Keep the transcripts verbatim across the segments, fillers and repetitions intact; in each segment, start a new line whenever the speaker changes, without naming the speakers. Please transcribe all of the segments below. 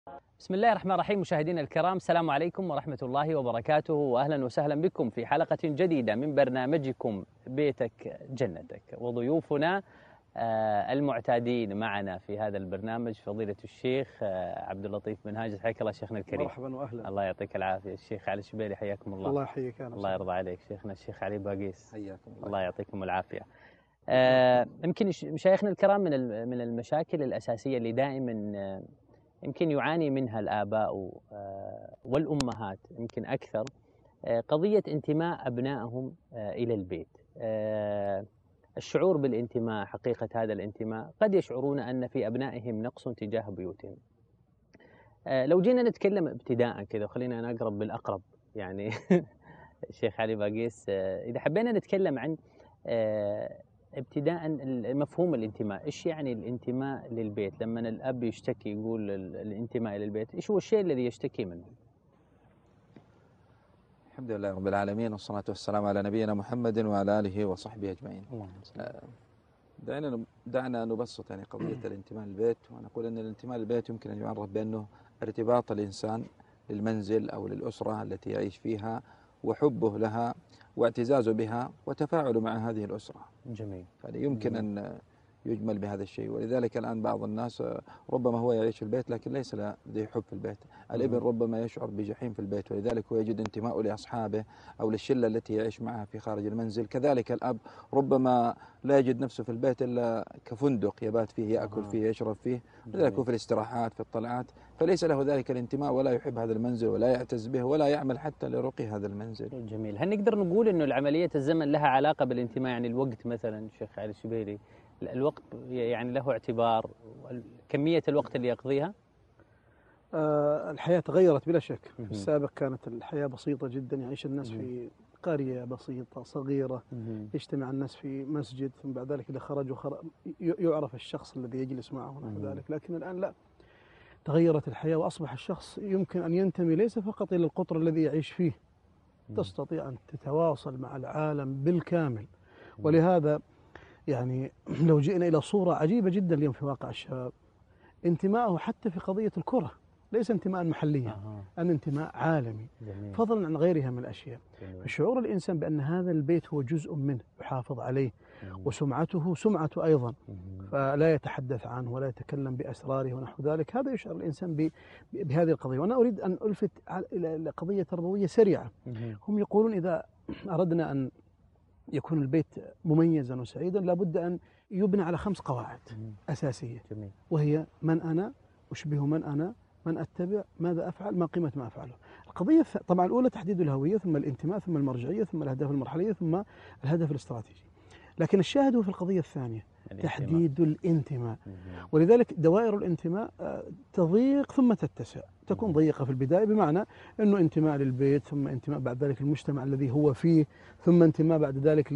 بسم الله الرحمن الرحيم. مشاهدينا الكرام، السلام عليكم ورحمة الله وبركاته، وأهلا وسهلا بكم في حلقة جديدة من برنامجكم بيتك جنتك. وضيوفنا المعتادين معنا في هذا البرنامج فضيلة الشيخ عبد اللطيف بن هاجد. حياك الله شيخنا الكريم.
مرحبا واهلا.
الله يعطيك العافية. الشيخ علي الشبيلي، حياكم الله.
الله يحييك.
الله يرضى عليك. شيخنا الشيخ علي باقيس،
حياكم الله.
الله يعطيكم العافية. آه يمكن مشايخنا الكرام من من المشاكل الأساسية اللي دائما آه يمكن يعاني منها الآباء آه والأمهات يمكن أكثر، آه قضية انتماء أبنائهم آه إلى البيت. آه الشعور بالانتماء، حقيقة هذا الانتماء، قد يشعرون أن في أبنائهم نقص تجاه بيوتهم. آه لو جينا نتكلم ابتداء كذا، وخلينا نقرب بالأقرب يعني الشيخ علي باقيس، آه إذا حبينا نتكلم عن آه ابتداء مفهوم الانتماء، ايش يعني الانتماء للبيت؟ لما الاب يشتكي يقول الانتماء للبيت، ايش هو الشيء الذي يشتكي منه؟
الحمد لله رب العالمين، والصلاة والسلام على نبينا محمد وعلى آله وصحبه أجمعين. دعنا دعنا نبسط يعني قضية الانتماء للبيت، ونقول أن الانتماء للبيت يمكن أن يعرف بأنه ارتباط الإنسان للمنزل أو للأسرة التي يعيش فيها، وحبه لها واعتزازه بها وتفاعله مع هذه الأسرة.
جميل.
فيمكن أن يجمل بهذا الشيء. ولذلك الآن بعض الناس ربما هو يعيش في البيت لكن ليس لديه حب في البيت. الابن ربما يشعر بجحيم في البيت، ولذلك هو يجد انتماءه لأصحابه أو للشلة التي يعيش معها في خارج المنزل. كذلك الأب ربما لا يجد نفسه في البيت إلا كفندق يبات فيه، يأكل فيه، يشرب فيه، لذلك هو في الاستراحات، في الطلعات، فليس له ذلك الانتماء ولا يحب هذا المنزل ولا يعتز به ولا يعمل حتى لرقي هذا المنزل.
جميل. هل نقدر نقول إنه العملية الزمن لها علاقة بالانتماء؟ يعني الوقت مثلا، شيخ علي الشبيلي، الوقت يعني له اعتبار، كمية الوقت اللي يقضيها؟
آه الحياة تغيرت بلا شك. في السابق كانت الحياة بسيطة جدا، يعيش الناس في قرية بسيطة صغيرة، يجتمع الناس في مسجد، ثم بعد ذلك إذا خرجوا خرج يعرف الشخص الذي يجلس معه ونحو ذلك. لكن الآن لا، تغيرت الحياة وأصبح الشخص يمكن أن ينتمي ليس فقط إلى القطر الذي يعيش فيه، تستطيع أن تتواصل مع العالم بالكامل. ولهذا يعني لو جئنا إلى صورة عجيبة جدا اليوم في واقع الشباب، انتماءه حتى في قضية الكرة ليس انتماء محليا، أه. أن انتماء عالمي. جميل. فضلا عن غيرها من الأشياء. فشعور الإنسان بأن هذا البيت هو جزء منه يحافظ عليه، مم. وسمعته سمعته أيضا، مم. فلا يتحدث عنه ولا يتكلم بأسراره ونحو ذلك. هذا يشعر الإنسان بهذه القضية. وأنا أريد أن ألفت إلى قضية تربوية سريعة. مم. هم يقولون إذا أردنا أن يكون البيت مميزا وسعيدا لابد أن يبنى على خمس قواعد أساسية. جميل. وهي: من أنا، أشبه من أنا، من أتبع، ماذا أفعل، ما قيمة ما أفعله. القضية طبعا الأولى تحديد الهوية، ثم الانتماء، ثم المرجعية، ثم الأهداف المرحلية، ثم الهدف الاستراتيجي. لكن الشاهد هو في القضية الثانية الانتماء. تحديد الانتماء. ولذلك دوائر الانتماء تضيق ثم تتسع. تكون ضيقة في البداية بمعنى أنه انتماء للبيت، ثم انتماء بعد ذلك للمجتمع الذي هو فيه، ثم انتماء بعد ذلك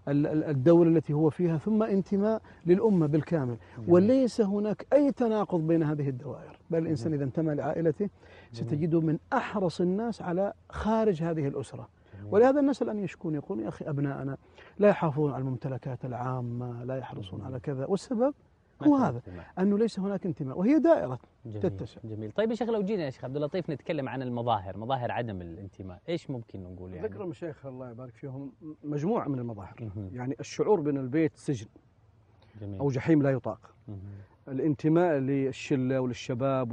للدولة التي هو فيها، ثم انتماء للأمة بالكامل. وليس هناك أي تناقض بين هذه الدوائر، بل الإنسان إذا انتمى لعائلته ستجده من أحرص الناس على خارج هذه الأسرة. ولهذا الناس الآن يشكون، يقولون: يا أخي أبناءنا لا يحافظون على الممتلكات العامة، لا يحرصون على كذا. والسبب هو هذا، أنه ليس هناك انتماء، وهي دائرة تتسع.
جميل. طيب يا شيخ، لو جينا يا شيخ عبد اللطيف نتكلم عن المظاهر، مظاهر عدم الانتماء، إيش ممكن نقول؟ يعني
ذكر المشايخ الله يبارك فيهم مجموعة من المظاهر. يعني الشعور بأن البيت سجن. جميل. أو جحيم لا يطاق. الانتماء للشلة وللشباب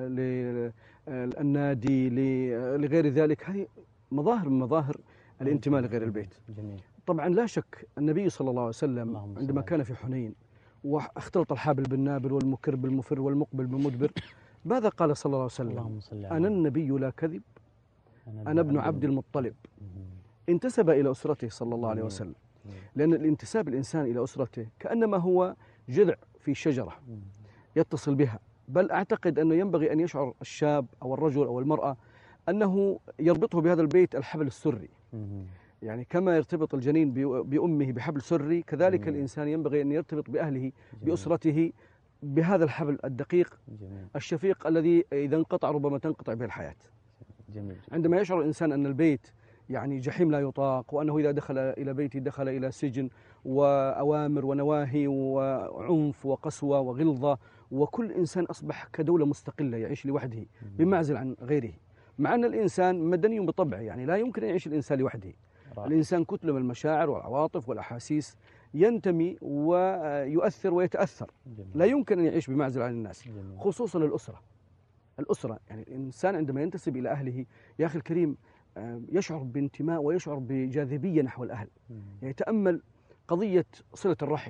وللنادي لغير ذلك، هذه مظاهر من مظاهر الانتماء لغير البيت. جميل. طبعا لا شك النبي صلى الله عليه وسلم عندما كان في حنين واختلط الحابل بالنابل والمكر بالمفر والمقبل بالمدبر، ماذا قال صلى الله عليه وسلم؟ أنا النبي لا كذب، أنا ابن عبد المطلب. انتسب إلى أسرته صلى الله عليه وسلم، لأن الانتساب الإنسان إلى أسرته كأنما هو جذع في شجرة يتصل بها. بل أعتقد أنه ينبغي أن يشعر الشاب أو الرجل أو المرأة أنه يربطه بهذا البيت الحبل السري. يعني كما يرتبط الجنين بأمه بحبل سري، كذلك جميل. الإنسان ينبغي أن يرتبط بأهله جميل. بأسرته بهذا الحبل الدقيق جميل. الشفيق الذي إذا انقطع ربما تنقطع به الحياة. جميل. عندما يشعر الإنسان أن البيت يعني جحيم لا يطاق، وأنه إذا دخل إلى بيته دخل إلى سجن وأوامر ونواهي وعنف وقسوة وغلظة
وكل إنسان أصبح كدولة مستقلة يعيش لوحده بمعزل عن غيره، مع أن الإنسان مدني بطبعه، يعني لا يمكن أن يعيش الإنسان لوحده. رأي. الإنسان كتلة من المشاعر والعواطف والأحاسيس، ينتمي ويؤثر ويتأثر. جميل. لا يمكن أن يعيش بمعزل عن الناس. جميل. خصوصا الأسرة. الأسرة يعني الإنسان عندما ينتسب إلى أهله يا أخي الكريم يشعر بانتماء ويشعر بجاذبية نحو الأهل. يعني تأمل قضية صلة الرحم،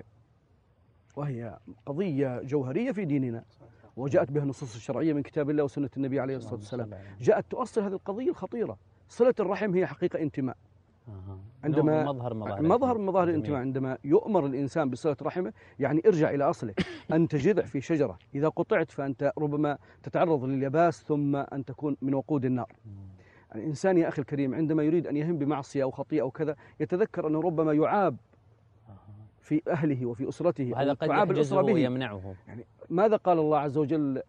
وهي قضية جوهرية في ديننا، وجاءت بها النصوص الشرعية من كتاب الله وسنة النبي عليه الصلاة والسلام. جاءت تؤصل هذه القضية الخطيرة. صلة الرحم هي حقيقة انتماء. عندما
مظهر مظاهر
مظهر مظاهر الانتماء، عندما يؤمر الإنسان بصلة رحمه يعني ارجع إلى أصله. أنت جذع في شجرة، إذا قطعت فأنت ربما تتعرض لليباس ثم أن تكون من وقود النار. الإنسان يا أخي الكريم عندما يريد أن يهم بمعصية أو خطيئة أو كذا يتذكر أنه ربما يعاب في أهله وفي أسرته،
وهذا قد يحجزه ويمنعه.
يعني ماذا قال الله عز وجل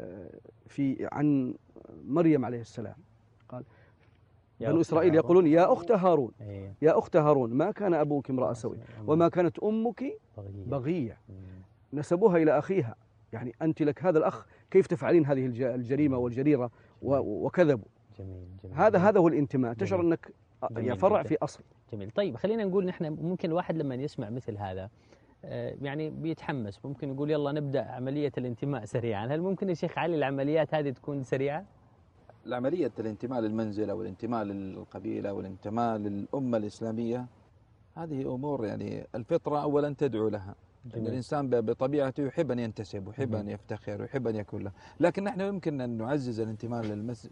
في عن مريم عليه السلام؟ قال بنو إسرائيل يقولون يا أخت هارون يا أخت هارون ما كان أبوك امرأ سوء وما كانت أمك بغية. نسبوها إلى أخيها، يعني أنت لك هذا الأخ، كيف تفعلين هذه الجريمة والجريرة وكذبوا. جميل. جميل. هذا هذا هو الانتماء، تشعر أنك يا فرع في أصل.
جميل. طيب خلينا نقول نحن ممكن الواحد لما يسمع مثل هذا يعني بيتحمس، ممكن يقول يلا نبدأ عملية الانتماء سريعا. هل ممكن يا شيخ علي العمليات هذه تكون سريعة؟
العملية الانتماء للمنزل أو الانتماء للقبيلة أو الانتماء للأمة الإسلامية هذه أمور يعني الفطرة أولا تدعو لها. أن الإنسان بطبيعته يحب أن ينتسب ويحب أن يفتخر ويحب أن يكون له، لكن نحن يمكن أن نعزز الانتماء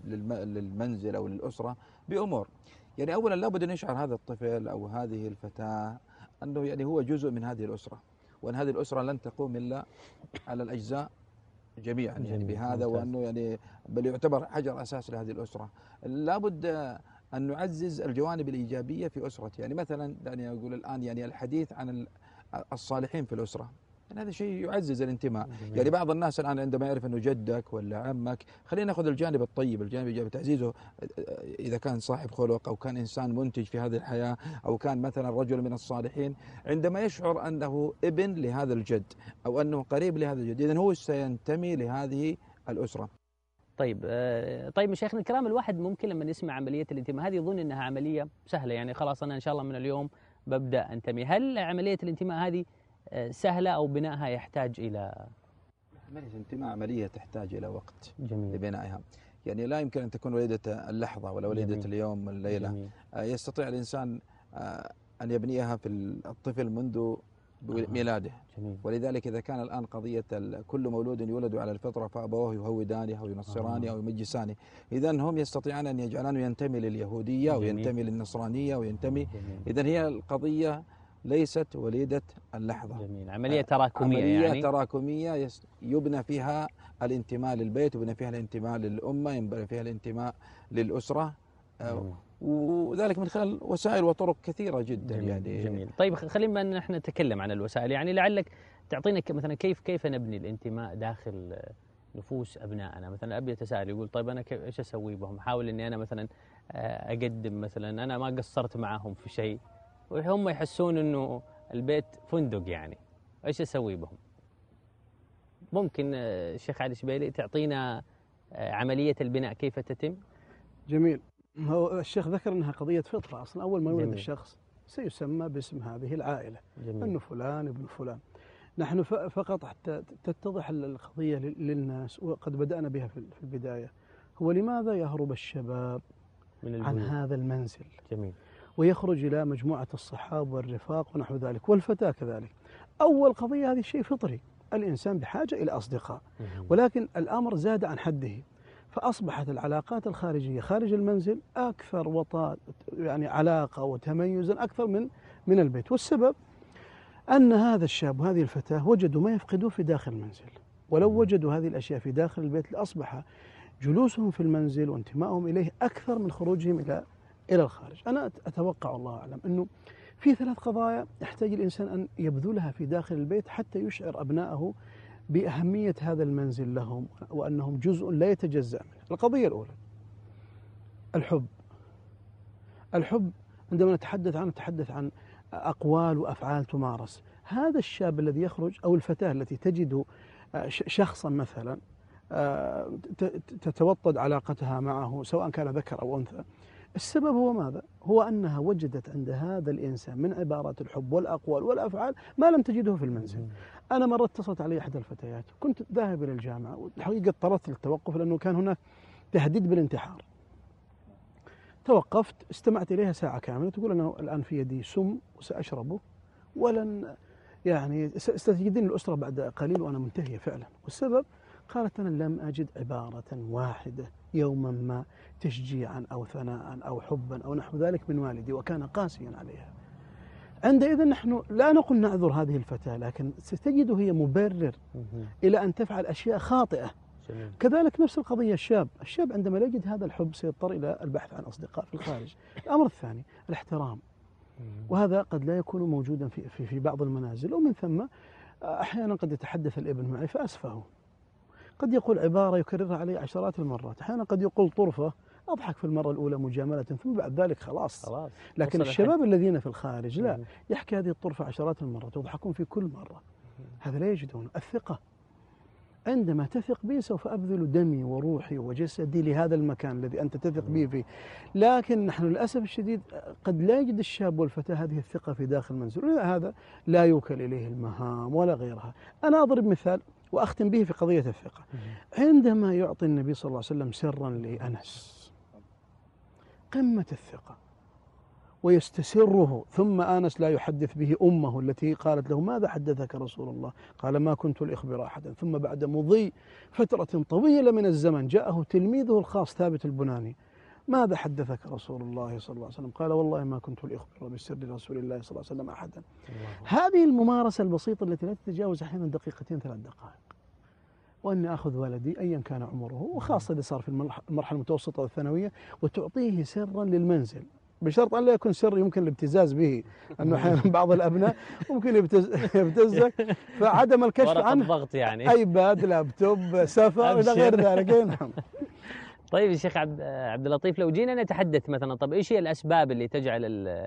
للمنزل أو للأسرة بأمور. يعني أولا لابد أن يشعر هذا الطفل أو هذه الفتاة أنه يعني هو جزء من هذه الأسرة، وأن هذه الأسرة لن تقوم إلا على الأجزاء جميعا يعني بهذا، وأنه يعني بل يعتبر حجر أساس لهذه الأسرة. لابد أن نعزز الجوانب الإيجابية في أسرته. يعني مثلا دعني أقول الآن يعني الحديث عن الصالحين في الأسرة، يعني هذا شيء يعزز الانتماء. يعني بعض الناس الآن عندما يعرف أنه جدك ولا عمك، خلينا نأخذ الجانب الطيب، الجانب الإيجابي، تعزيزه إذا كان صاحب خلق أو كان إنسان منتج في هذه الحياة أو كان مثلا رجل من الصالحين، عندما يشعر أنه ابن لهذا الجد أو أنه قريب لهذا الجد، إذن هو سينتمي لهذه الأسرة.
طيب طيب مشايخنا الكرام، الواحد ممكن لما يسمع عملية الانتماء هذه يظن أنها عملية سهلة، يعني خلاص أنا إن شاء الله من اليوم ببدأ أنتمي. هل عملية الانتماء هذه سهلة أو بنائها يحتاج إلى
عملية الانتماء؟ عملية تحتاج إلى وقت.
جميل.
لبنائها. يعني لا يمكن أن تكون وليدة اللحظة ولا وليدة جميل. اليوم والليلة. جميل. يستطيع الإنسان أن يبنيها في الطفل منذ ميلاده. جميل. ولذلك إذا كان الآن قضية كل مولود يولد على الفطرة فأبواه يهودانه أو ينصرانه أو يمجسانه، إذن هم يستطيعون أن يجعلانه ينتمي لليهودية أو ينتمي للنصرانية وينتمي. إذن هي القضية ليست وليدة اللحظة.
جميل. عملية تراكمية.
عملية
يعني
تراكمية يبنى فيها الانتماء للبيت، يبنى فيها الانتماء للأمة، يبنى فيها الانتماء للأسرة. جميل. وذلك من خلال وسائل وطرق كثيرة جدا.
جميل.
يعني
جميل. طيب خلينا نحن نتكلم عن الوسائل، يعني لعلك تعطينا مثلا كيف كيف نبني الانتماء داخل نفوس أبنائنا. مثلا الأب يتساءل يقول طيب أنا كيف إيش أسوي بهم؟ أحاول إني أنا مثلا أقدم مثلا أنا ما قصرت معهم في شيء، وهم يحسون إنه البيت فندق، يعني إيش أسوي بهم؟ ممكن الشيخ علي شبيلي تعطينا عملية البناء كيف تتم؟
جميل. هو الشيخ ذكر أنها قضية فطرة، أصلا أول ما يولد الشخص سيسمى باسم هذه العائلة. جميل. أنه فلان ابن فلان. نحن فقط حتى تتضح القضية للناس، وقد بدأنا بها في البداية، هو لماذا يهرب الشباب من عن هذا المنزل؟
جميل.
ويخرج إلى مجموعة الصحاب والرفاق ونحو ذلك، والفتاة كذلك. أول قضية هذه شيء فطري، الإنسان بحاجة إلى أصدقاء، ولكن الأمر زاد عن حده، فأصبحت العلاقات الخارجية خارج المنزل أكثر وطأ، يعني علاقة وتميزا أكثر من من البيت. والسبب أن هذا الشاب وهذه الفتاة وجدوا ما يفقدوه في داخل المنزل، ولو وجدوا هذه الأشياء في داخل البيت لأصبح جلوسهم في المنزل وانتمائهم إليه أكثر من خروجهم إلى إلى الخارج. أنا أتوقع الله أعلم أنه في ثلاث قضايا يحتاج الإنسان أن يبذلها في داخل البيت حتى يشعر أبنائه بأهمية هذا المنزل لهم، وأنهم جزء لا يتجزأ منه. القضية الأولى الحب. الحب عندما نتحدث عنه نتحدث عن أقوال وأفعال تمارس. هذا الشاب الذي يخرج أو الفتاة التي تجد شخصا مثلا تتوطد علاقتها معه سواء كان ذكر أو أنثى، السبب هو ماذا؟ هو أنها وجدت عند هذا الإنسان من عبارات الحب والأقوال والأفعال ما لم تجده في المنزل. أنا مرة اتصلت علي أحد الفتيات، كنت ذاهب إلى الجامعة والحقيقة اضطررت للتوقف لأنه كان هناك تهديد بالانتحار. توقفت، استمعت إليها ساعة كاملة تقول أنا الآن في يدي سم وسأشربه ولن يعني ستجدين الأسرة بعد قليل وأنا منتهية فعلا. والسبب قالت أنا لم أجد عبارة واحدة يوما ما تشجيعا أو ثناء أو حبا أو نحو ذلك من والدي، وكان قاسيا عليها. عندئذ نحن لا نقول نعذر هذه الفتاة، لكن ستجد هي مبرر إلى أن تفعل أشياء خاطئة. جميل. كذلك نفس القضية الشاب الشاب عندما لا يجد هذا الحب سيضطر إلى البحث عن أصدقاء في الخارج. الأمر الثاني الاحترام، وهذا قد لا يكون موجودا في, في, في بعض المنازل، ومن ثم أحيانا قد يتحدث الابن معي فأسفه، قد يقول عبارة يكررها علي عشرات المرات، أحيانا قد يقول طرفة أضحك في المرة الأولى مجاملة ثم بعد ذلك خلاص, خلاص. لكن الشباب الذين في الخارج لا، يحكي هذه الطرفة عشرات المرات ويضحكون في كل مرة، هذا لا يجدون. الثقة، عندما تثق بي سوف أبذل دمي وروحي وجسدي لهذا المكان الذي أنت تثق به فيه. لكن نحن للأسف الشديد قد لا يجد الشاب والفتاة هذه الثقة في داخل المنزل، هذا لا يوكل إليه المهام ولا غيرها. أنا أضرب مثال وأختم به في قضية الثقة. عندما يعطي النبي صلى الله عليه وسلم سرا لأنس قمة الثقة ويستسره، ثم آنس لا يحدث به أمه التي قالت له ماذا حدثك رسول الله؟ قال ما كنت لأخبر أحدا. ثم بعد مضي فترة طويلة من الزمن جاءه تلميذه الخاص ثابت البناني، ماذا حدثك رسول الله صلى الله عليه وسلم؟ قال والله ما كنت لأخبر بسر رسول الله صلى الله عليه وسلم أحدا. هذه الممارسة البسيطة التي لا تتجاوز أحيانا دقيقتين ثلاث دقائق، وأني أخذ ولدي أيا كان عمره، وخاصة إذا صار في المرحلة المتوسطة والثانوية، وتعطيه سرا للمنزل بشرط أن لا يكون سر يمكن الابتزاز به، أنه أحيانا بعض الأبناء ممكن يبتزك، فعدم الكشف عنه
ضغط يعني
أيباد لابتوب سفر إلى غير ذلك. نعم.
طيب يا شيخ عبد عبد اللطيف، لو جينا نتحدث مثلا، طب إيش هي الأسباب اللي تجعل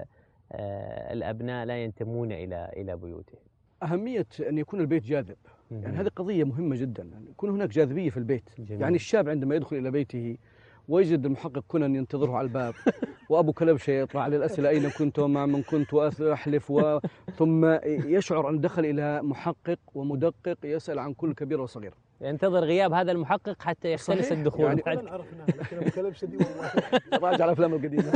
الأبناء لا ينتمون إلى إلى بيوتهم؟
أهمية أن يكون البيت جاذب، يعني هذه قضية مهمة جدا، يعني يكون هناك جاذبية في البيت. جميل. يعني الشاب عندما يدخل إلى بيته ويجد المحقق كنن ينتظره على الباب وأبو كلبشة يطلع للأسئلة أين كنت ومع من كنت وأحلف و... ثم يشعر أن دخل إلى محقق ومدقق يسأل عن كل كبير وصغير،
ينتظر غياب هذا المحقق حتى يختلس الدخول.
يعني كلنا عرفناه، لكن أبو كلبشة دي والله
راجع على أفلام القديمة.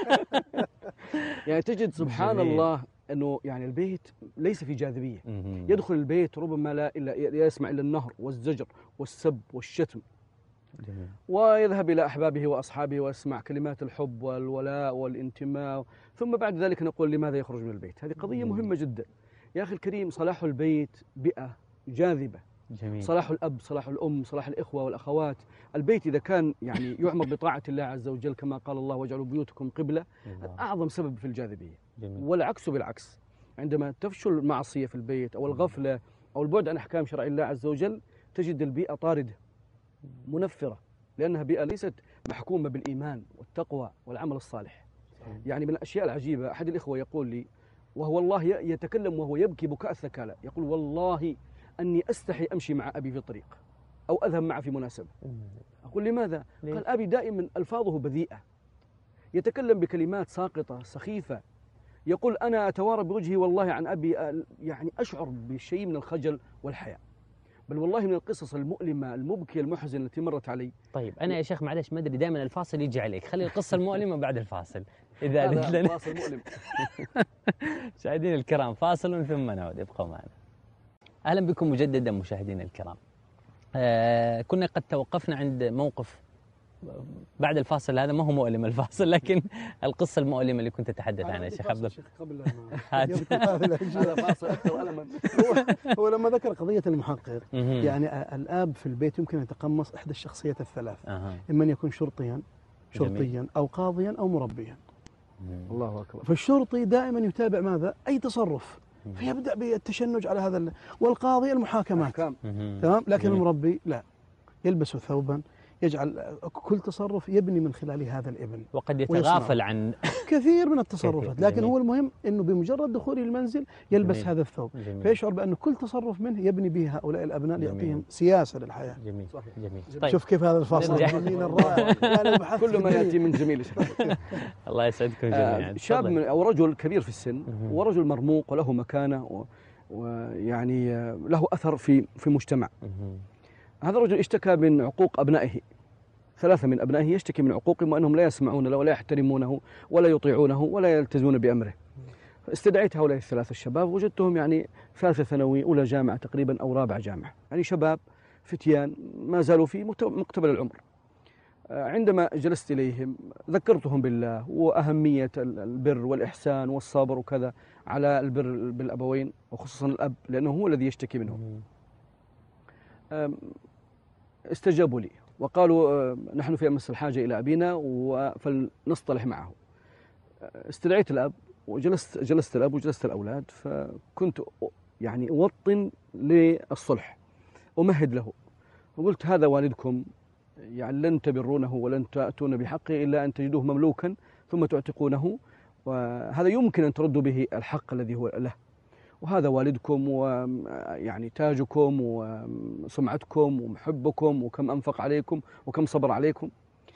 يعني تجد سبحان جميل. الله أنه يعني البيت ليس في جاذبية. يدخل البيت ربما لا إلا يسمع إلا النهر والزجر والسب والشتم. جميل. ويذهب إلى أحبابه وأصحابه ويسمع كلمات الحب والولاء والانتماء، ثم بعد ذلك نقول لماذا يخرج من البيت؟ هذه قضية جميل. مهمة جدا يا أخي الكريم. صلاح البيت بيئة جاذبة. جميل. صلاح الأب، صلاح الأم، صلاح الإخوة والأخوات. البيت إذا كان يعني يعمر بطاعة الله عز وجل كما قال الله واجعلوا بيوتكم قبلة، أعظم سبب في الجاذبية. جميل. والعكس بالعكس، عندما تفشل المعصية في البيت أو الغفلة أو البعد عن أحكام شرع الله عز وجل، تجد البيئة طاردة منفرة، لأنها بيئة ليست محكومة بالإيمان والتقوى والعمل الصالح. يعني من الأشياء العجيبة، أحد الإخوة يقول لي وهو الله يتكلم وهو يبكي بكاء الثكالى، يقول والله أني أستحي أمشي مع أبي في الطريق أو أذهب معه في مناسبة. أقول لماذا؟ قال أبي دائما ألفاظه بذيئة، يتكلم بكلمات ساقطة سخيفة، يقول أنا أتوارى بوجهي والله عن أبي، يعني أشعر بشيء من الخجل والحياء، بل والله من القصص المؤلمة المبكية المحزنة التي مرت علي.
طيب أنا يا شيخ معلش ما أدري، دائما الفاصل يجي عليك، خلي القصة المؤلمة بعد الفاصل إذا أذنت لنا.
فاصل مؤلم.
مشاهدينا الكرام، فاصل ثم نعود، ابقوا معنا. أهلا بكم مجددا مشاهدينا الكرام. آه كنا قد توقفنا عند موقف بعد الفاصل، هذا ما هو مؤلم الفاصل، لكن القصة المؤلمة اللي كنت أتحدث عنها شيخ عبد الله.
هذا فاصل أكثر ألما. هو لما ذكر قضية المحقق، يعني الآب في البيت يمكن أن يتقمص إحدى الشخصيات الثلاث، إما أن يكون شرطيا شرطيا أو قاضيا أو مربيا.
الله أكبر.
فالشرطي دائما يتابع ماذا؟ أي تصرف، فيبدأ بالتشنج على هذا، والقاضي المحاكمات، تمام. لكن المربي لا، يلبس ثوبا، يجعل كل تصرف يبني من خلال هذا الابن،
وقد يتغافل عن
كثير من التصرفات، لكن
جميل.
هو المهم أنه بمجرد دخوله المنزل يلبس
جميل.
هذا الثوب،
جميل.
فيشعر بأن كل تصرف منه يبني به هؤلاء الأبناء
جميل.
ليعطيهم سياسة للحياة.
جميل.
صحيح.
جميل.
طيب. شوف كيف هذا الفاصل الجميل الرائع.
كل ما يأتي من جميل.
الله يسعدكم جميعا.
آه شاب من أو رجل كبير في السن ورجل مرموق وله مكانة ويعني له أثر في في مجتمع. هذا الرجل اشتكى من عقوق أبنائه، ثلاثة من أبنائه يشتكي من عقوقهم وأنهم لا يسمعون له ولا يحترمونه ولا يطيعونه ولا يلتزمون بأمره. استدعيت هؤلاء الثلاثة الشباب، وجدتهم يعني ثالثة ثانوي أولى جامعة تقريبا أو رابعة جامعة، يعني شباب فتيان ما زالوا في مقتبل العمر. عندما جلست إليهم ذكرتهم بالله وأهمية البر والإحسان والصبر وكذا على البر بالأبوين وخصوصا الأب لأنه هو الذي يشتكي منه. استجابوا لي وقالوا نحن في أمس الحاجة إلى أبينا فلنصطلح معه. استدعيت الأب وجلست جلست الأب وجلست الأولاد، فكنت يعني أوطن للصلح أمهد له، وقلت هذا والدكم، يعني لن تبرونه ولن تأتون بحقه إلا أن تجدوه مملوكا ثم تعتقونه، وهذا يمكن أن تردوا به الحق الذي هو له، وهذا والدكم ويعني تاجكم وسمعتكم ومحبكم وكم أنفق عليكم وكم صبر عليكم.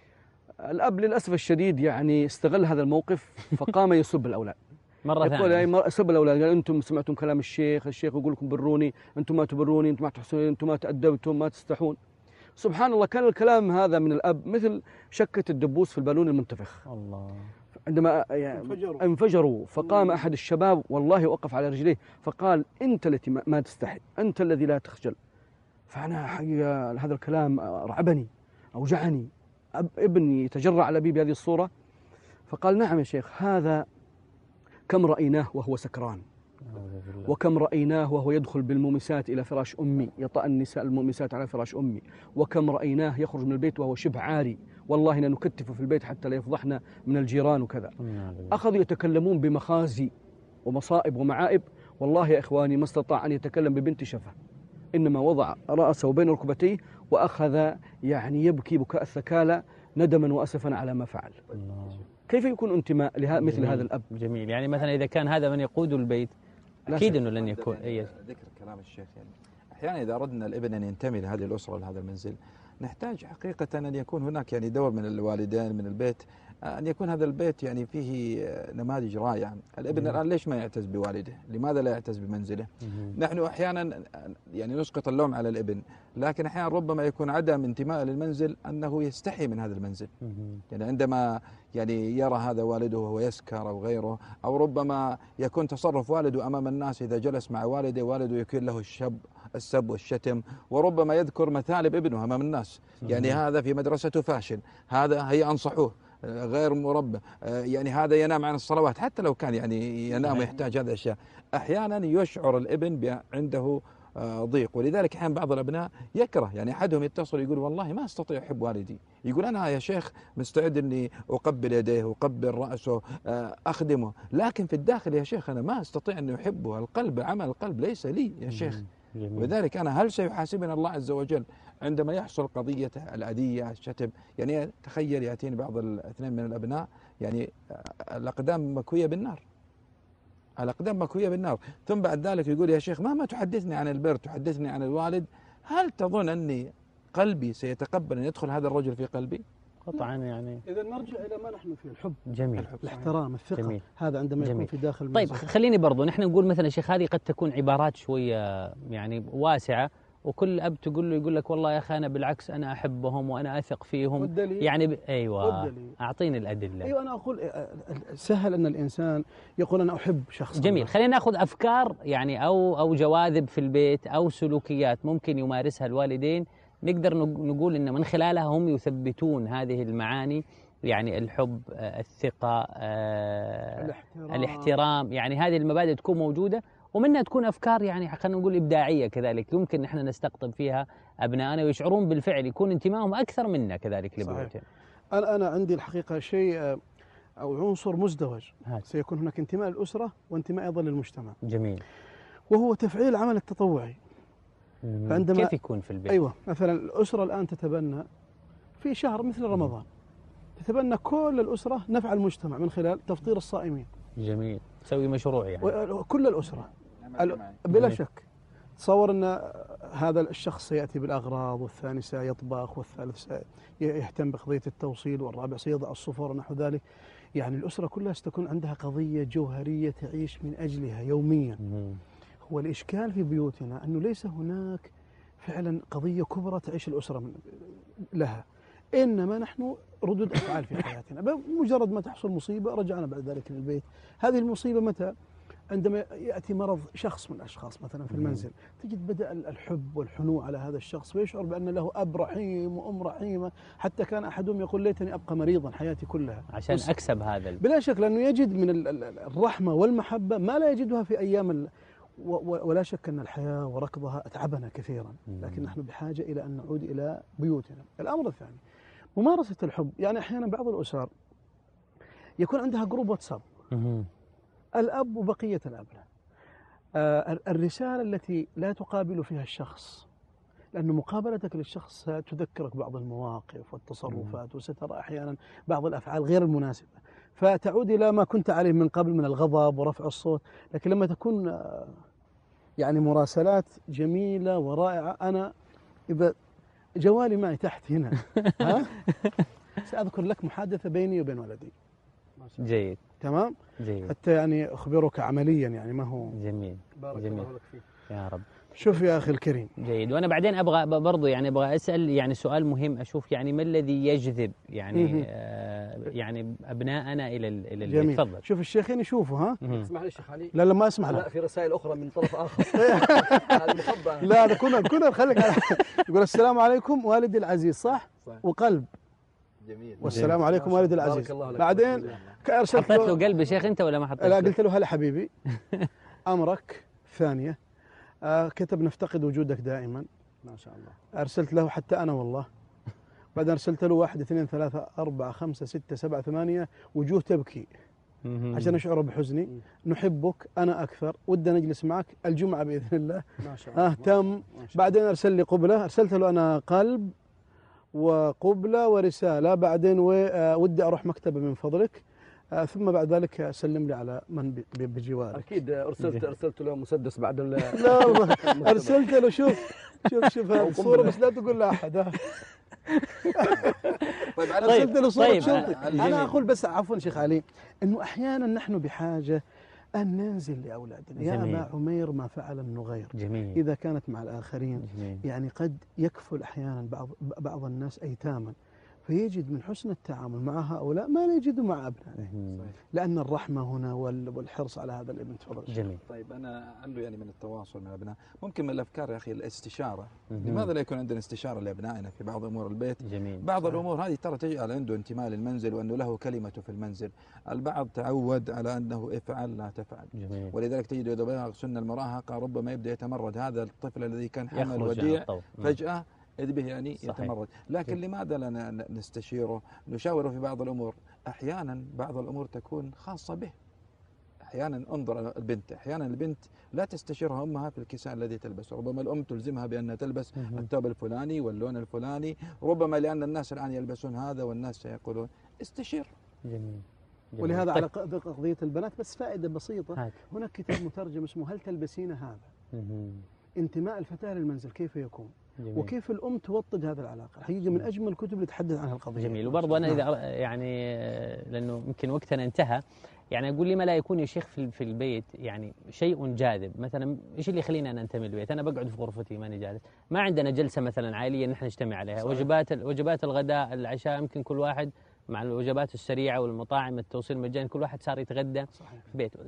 الأب للأسف الشديد يعني استغل هذا الموقف فقام يسب الأولاد
مرة ثانية.
يقول يسب الأولاد، قال أنتم سمعتم كلام الشيخ، الشيخ يقول لكم بروني، أنتم ما تبروني، أنتم ما تحسنون، أنتم ما تأدبتم، ما تستحون. سبحان الله كان الكلام هذا من الأب مثل شكة الدبوس في البالون المنتفخ.
الله.
عندما يعني انفجروا. انفجروا فقام أحد الشباب والله وقف على رجليه فقال أنت التي ما تستحي، أنت الذي لا تخجل. فأنا حقيقة هذا الكلام رعبني أوجعني. ابني يتجرع على أبي بهذه الصورة، فقال نعم يا شيخ، هذا كم رأيناه وهو سكران، وكم رأيناه وهو يدخل بالمومسات إلى فراش أمي، يطأ النساء المومسات على فراش أمي، وكم رأيناه يخرج من البيت وهو شبه عاري، والله إننا نكتفه في البيت حتى لا يفضحنا من الجيران وكذا. أخذوا يتكلمون بمخازي ومصائب ومعائب، والله يا إخواني ما استطاع أن يتكلم ببنت شفة، إنما وضع رأسه بين ركبتيه وأخذ يعني يبكي بكاء الثكالى ندما وأسفا على ما فعل. الله. كيف يكون انتماء لمثل هذا الأب؟
جميل. يعني مثلا إذا كان هذا من يقود البيت أكيد أنه لن يكون.
يعني ذكر كلام الشيخ، يعني أحيانا إذا أردنا الابن أن ينتمي لهذه الأسرة لهذا المنزل نحتاج حقيقة أن يكون هناك يعني دور من الوالدين من البيت، أن يكون هذا البيت يعني فيه نماذج رائعة. الابن الآن ليش ما يعتز بوالده؟ لماذا لا يعتز بمنزله؟ نحن أحيانا يعني نسقط اللوم على الابن، لكن أحيانا ربما يكون عدم انتماء للمنزل أنه يستحي من هذا المنزل. يعني عندما يعني يرى هذا والده وهو يسكر أو غيره، أو ربما يكون تصرف والده أمام الناس إذا جلس مع والده والده يكون له الشب السب والشتم، وربما يذكر مثالب ابنه أمام الناس، يعني هذا في مدرسته فاشل، هذا هي أنصحوه غير مربى، يعني هذا ينام عن الصلوات، حتى لو كان يعني ينام ويحتاج هذه الأشياء. أحيانا يشعر الابن عنده ضيق، ولذلك أحيانا بعض الأبناء يكره، يعني أحدهم يتصل يقول والله ما أستطيع أحب والدي، يقول أنا يا شيخ مستعد أني أقبل يديه وأقبل رأسه أخدمه، لكن في الداخل يا شيخ أنا ما أستطيع أن أحبه، القلب عمل القلب ليس لي يا شيخ. ولذلك أنا هل سيحاسبنا الله عز وجل عندما يحصل قضية الأذية الشتم؟ يعني تخيل يأتيني بعض الاثنين من الأبناء يعني الأقدام مكوية بالنار، الأقدام مكوية بالنار، ثم بعد ذلك يقول يا شيخ مهما تحدثني عن البر تحدثني عن الوالد، هل تظن أني قلبي سيتقبل أن يدخل هذا الرجل في قلبي؟
قطعا. يعني
إذا نرجع إلى ما نحن فيه، الحب.
جميل.
الحب. الاحترام، الثقة.
جميل.
هذا عندما
جميل.
يكون في داخل
طيب
المنزل.
خليني برضو نحن نقول مثلا شيخ هذه قد تكون عبارات شوية يعني واسعة، وكل أب تقول له يقول لك والله يا أخي أنا بالعكس أنا أحبهم وأنا أثق فيهم.
والدليل؟
يعني ب... أيوة
والدليل؟
أعطيني الأدلة.
أيوة أنا أقول سهل أن الإنسان يقول أنا أحب شخص.
جميل. خلينا نأخذ أفكار يعني أو أو جواذب في البيت أو سلوكيات ممكن يمارسها الوالدين، نقدر نقول إن من خلالها هم يثبتون هذه المعاني، يعني الحب، الثقة،
الاحترام.
الاحترام، يعني هذه المبادئ تكون موجودة، ومنها تكون أفكار يعني خلينا نقول إبداعية كذلك يمكن نحن نستقطب فيها أبنائنا ويشعرون بالفعل، يكون انتمائهم أكثر منا كذلك لبيوتهم.
أنا أنا عندي الحقيقة شيء أو عنصر مزدوج،
هات.
سيكون هناك انتماء للأسرة وانتماء أيضا للمجتمع.
جميل.
وهو تفعيل العمل التطوعي.
فعندما كيف يكون في البيت؟
أيوة، مثلا الأسرة الآن تتبنى في شهر مثل رمضان تتبنى كل الأسرة نفع المجتمع من خلال تفطير الصائمين.
جميل. تسوي مشروع يعني.
كل الأسرة بلا شك. تصور أن هذا الشخص سيأتي بالأغراض، والثاني سيطبخ، والثالث سيهتم بقضية التوصيل، والرابع سيضع الصفور ونحو ذلك. يعني الأسرة كلها ستكون عندها قضية جوهرية تعيش من أجلها يوميا. هو الإشكال في بيوتنا أنه ليس هناك فعلا قضية كبرى تعيش الأسرة من لها، إنما نحن ردود أفعال في حياتنا. بمجرد ما تحصل مصيبة رجعنا بعد ذلك للبيت. هذه المصيبة متى؟ عندما يأتي مرض شخص من الأشخاص مثلا في المنزل، تجد بدأ الحب والحنو على هذا الشخص، ويشعر بأن له أب رحيم وأم رحيمة. حتى كان أحدهم يقول ليتني أبقى مريضا حياتي كلها
عشان أكسب هذا.
بلا شك، لأنه يجد من الرحمة والمحبة ما لا يجدها في أيام. ولا شك أن الحياة وركضها أتعبنا كثيرا، لكن نحن بحاجة إلى أن نعود إلى بيوتنا. الأمر الثاني ممارسة الحب. يعني أحيانا بعض الأسر يكون عندها جروب واتساب، الأب وبقية الأبناء. آه الرسالة التي لا تقابل فيها الشخص، لأن مقابلتك للشخص ستذكرك بعض المواقف والتصرفات، وسترى أحيانا بعض الأفعال غير المناسبة، فتعود إلى ما كنت عليه من قبل من الغضب ورفع الصوت. لكن لما تكون آه يعني مراسلات جميلة ورائعة، أنا إذا جوالي معي تحت هنا ها سأذكر لك محادثة بيني وبين ولدي.
جيد.
تمام.
جيد.
حتى يعني أخبرك عمليا يعني ما هو.
جميل.
بارك
جميل.
الله لك فيه
يا رب.
شوف يا أخي الكريم.
جيد. وأنا بعدين أبغى برضو يعني أبغى أسأل يعني سؤال مهم، أشوف يعني ما الذي يجذب يعني آه يعني أبناءنا إلى إلى
البيت.
تفضل.
شوف الشيخين يشوفوا. ها
اسمح لي شيخ علي.
لا لا ما اسمح
لا، في رسائل أخرى من طرف آخر.
لا لا كنا كنا خليك على يقول السلام عليكم والدي العزيز، صح؟ صح. وقلب.
جميل.
والسلام عليكم والدي العزيز. بعدين
أرسلت له قلب يا شيخ أنت ولا ما حطيت؟
لا قلت له هلا حبيبي أمرك. ثانية آه كتب نفتقد وجودك دائما.
ما شاء الله.
أرسلت له حتى أنا والله. بعدين أرسلت له واحد اثنين ثلاثة أربعة خمسة ستة سبعة ثمانية وجوه تبكي عشان أشعر بحزني. نحبك أنا أكثر، ودنا نجلس معك الجمعة بإذن الله.
ما شاء الله.
آه تم. بعدين أرسل لي قبلة، أرسلت له أنا قلب وقبلة ورسالة. بعدين ودي أروح مكتبة من فضلك. آه ثم بعد ذلك سلم لي على من بجوارك.
أكيد أرسلت أرسلت له مسدس بعد ال
لا والله أرسلت له. شوف شوف شوف هذه الصورة بس لا تقول لأحد.
طيب
أرسلت له صورة.
طيب.
أنا أقول بس عفوا شيخ علي أنه أحيانا نحن بحاجة أن ننزل لأولادنا. يا أبا عمير ما فعل النغير.
جميل.
إذا كانت مع الآخرين.
جميل.
يعني قد يكفل أحيانا بعض بعض الناس أيتاما، فيجد من حسن التعامل مع هؤلاء ما لا يجده مع أبنائه، لأن الرحمة هنا والحرص على هذا الابن. تفضل.
جميل.
طيب أنا عنده يعني من التواصل مع الأبناء، ممكن من الأفكار يا أخي الاستشارة. لماذا لا يكون عندنا استشارة لأبنائنا في بعض أمور البيت؟
جميل.
بعض صحيح. الأمور هذه ترى تجعل عنده انتماء للمنزل وأنه له كلمته في المنزل. البعض تعود على أنه افعل لا تفعل.
جميل.
ولذلك تجد إذا بلغ سن المراهقة ربما يبدأ يتمرد هذا الطفل الذي كان حمل وديع فجأة إذ به يعني صحيح. يتمرد. لكن صحيح. لماذا لا نستشيره، نشاوره في بعض الأمور؟ أحيانا بعض الأمور تكون خاصة به. أحيانا انظر البنت، أحيانا البنت لا تستشيرها أمها في الكساء الذي تلبسه، ربما الأم تلزمها بأنها تلبس الثوب الفلاني واللون الفلاني، ربما لأن الناس الآن يلبسون هذا والناس سيقولون استشير.
جميل. جميل.
ولهذا على قضية البنات بس فائدة بسيطة.
هاك.
هناك كتاب مترجم اسمه هل تلبسين هذا؟ انتماء الفتاة للمنزل كيف يكون؟ جميل. وكيف الأم توطد هذه العلاقة. حقيقة من أجمل الكتب اللي تحدث عن القضية.
جميل. وبرضه أنا إذا يعني لأنه يمكن وقتنا انتهى، يعني أقول لي ما لا يكون يا شيخ في في البيت يعني شيء جاذب. مثلا إيش اللي يخليني أنا أنتمي للبيت؟ أنا بقعد في غرفتي ماني جالس، ما عندنا جلسة مثلا عائلية نحن نجتمع عليها. صحيح. وجبات وجبات الغداء العشاء يمكن كل واحد مع الوجبات السريعة والمطاعم التوصيل المجاني كل واحد صار يتغدى صحيح. في بيته.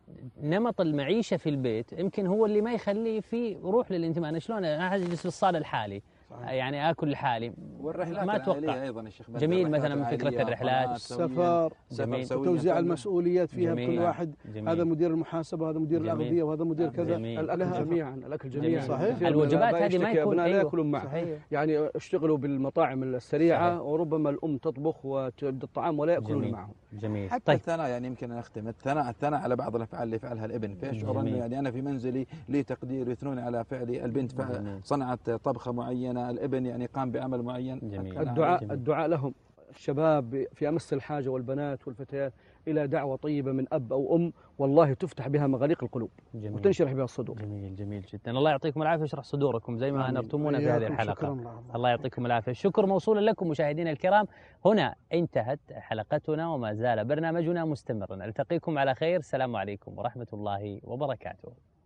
نمط المعيشة في البيت يمكن هو اللي ما يخلي فيه روح للانتماء. أنا شلون أنا أجلس في الصالة الحالي صحيح. يعني آكل لحالي
والرحلات
ما أتوقع.
أيضا يا شيخ
جميل. مثلا من فكرة الرحلات،
السفر، توزيع المسؤوليات فيها بكل واحد. جميل. هذا مدير المحاسبة وهذا مدير الأغذية وهذا مدير كذا.
الأكل جميعا الأكل جميعا
صحيح.
الوجبات هذه ما يكون
لا يأكلون معه. يعني اشتغلوا بالمطاعم السريعة صحيح. وربما الأم تطبخ وتعد الطعام ولا يأكلون معه.
جميل.
حتى طيب. الثناء يعني يمكن أن أختم الثناء الثناء على بعض الأفعال اللي فعلها الابن، فيشعر أنه يعني أنا في منزلي لي تقدير، يثنون على فعلي. البنت صنعت طبخة معينة عندنا الابن يعني قام بعمل معين.
جميل.
الدعاء
جميل.
الدعاء لهم الشباب في أمس الحاجة والبنات والفتيات إلى دعوة طيبة من أب أو أم، والله تفتح بها مغاليق القلوب
جميل.
وتنشرح بها الصدور.
جميل جميل جدا. الله يعطيكم العافية ويشرح صدوركم زي ما نرتمونا في هذه الحلقة. الله يعطيكم العافية. الشكر موصول لكم مشاهدينا الكرام. هنا انتهت حلقتنا وما زال برنامجنا مستمرا. ألتقيكم على خير. السلام عليكم ورحمة الله وبركاته.